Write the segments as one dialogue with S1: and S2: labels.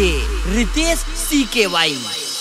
S1: DJ Ritesh CKY।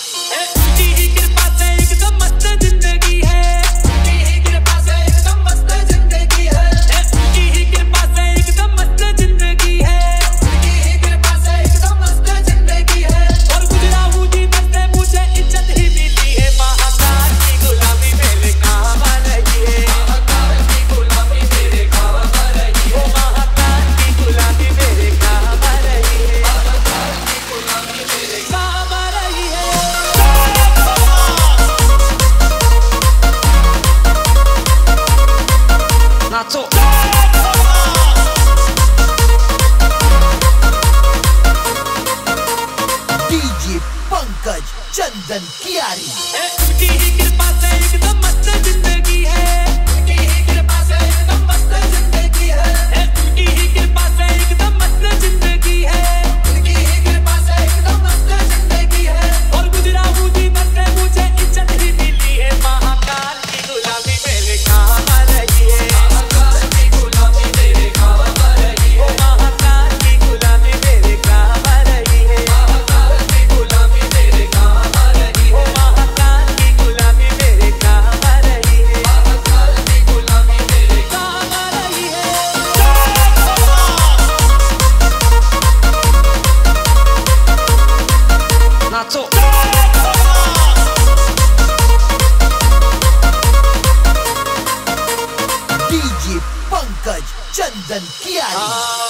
S1: DJ Pankaj Chandan Kiyari.
S2: उनकी ही कृपा से एकदम मस्त जिंदगी है, उनकी ही कृपा से एकदम मस्त जिंदगी है, उनकी ही कृपा से एकदम मस्त जिंदगी है, उनकी ही कृपा से एकदम मस्त जिंदगी है। और गुजरा हूँ जीवन से मुझे इज्जत ही मिली है, महाकाल की गुलामी मेरे काम आ रही है, महाकाल की गुलामी मेरे काम आ रही है, महाकाल की गुलामी मेरे काम आ रही है, महाकाल की गुलामी मेरे काम आ रही है, महाकाल की गुलामी मेरे काम आ रही है, महाकाल की गुलामी मेरे काम आ रही है। नाचो
S1: डीजे पंकज चंदन कियारी।